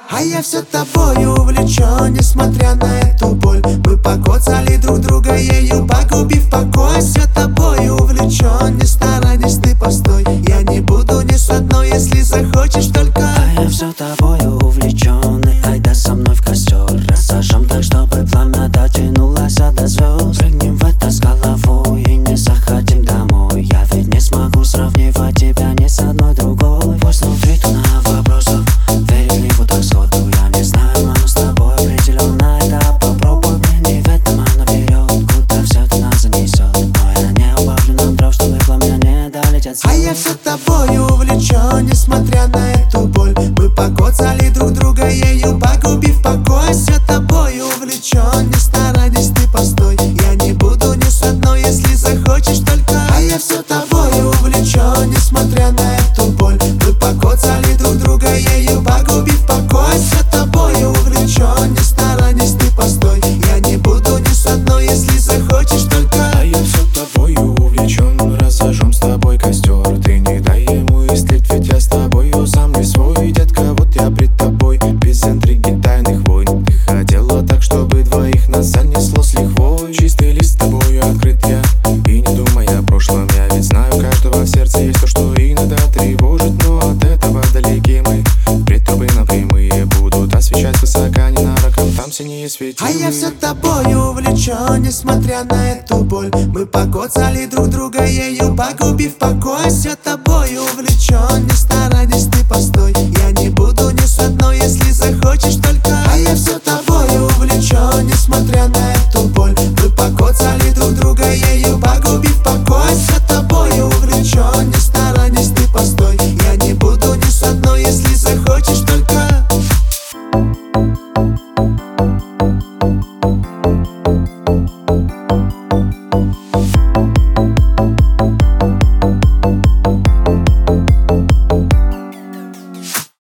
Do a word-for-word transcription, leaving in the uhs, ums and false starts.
А я все тобою увлечен, несмотря на эту боль. Мы покоцали друг друга ею, погубив покой. Все тобою увлечен, не старайтесь, ты постой. Я не буду ни с одной, если захочешь только. А я все тобою увлечен, и айда со мной в костер. Рассажем так, чтобы пламя дотянулось до звезд. Прыгнем в это с головой и не заходим домой. Я ведь не смогу сравнивать тебя ни с одной другой. Пусть внутри тона вопросов, верю ли вот так сходу. Я не знаю, но с тобой определенно это попробуй. Мне не в этом, а наперед, куда все это нас занесет. Но я не убавлю нам дров, чтобы пламя не долетят. А я все тобою увлечен, несмотря на эту боль. Мы покоцали друг друга ею, погубив покой. Все тобою увлечен, не старайтесь, ты постой. Я не буду ни с одной, если захочешь только. А я все тобою увлечен, несмотря на эту боль. Мы покоцали друг друга ею, погубив покой. Все тобою увлечен, не старайтесь, ты постой. Я не буду ни с одной, если захочешь только. А я все тобою увлечен, разожжем с тобой костер. Ты не дай ему истлеть, ведь я с тобою сам не свой. Детка, вот я пред тобой, без интриги тайных войн. Ты хотела так, чтобы двоих нас занесло с лихвой. Чистый лист с тобою открыт я, и не думай о прошлом. Я ведь знаю, у каждого в сердце есть то, что иногда тревожит. Но от этого далеки мы, пред трубы напрямые будут освещать высока ненароком, там синие светильные. А я все тобою увлечен, несмотря на эту боль. Мы покоцали друг друга ею, погубив покой. Все тобою увлечен, не старайтесь, ты постой.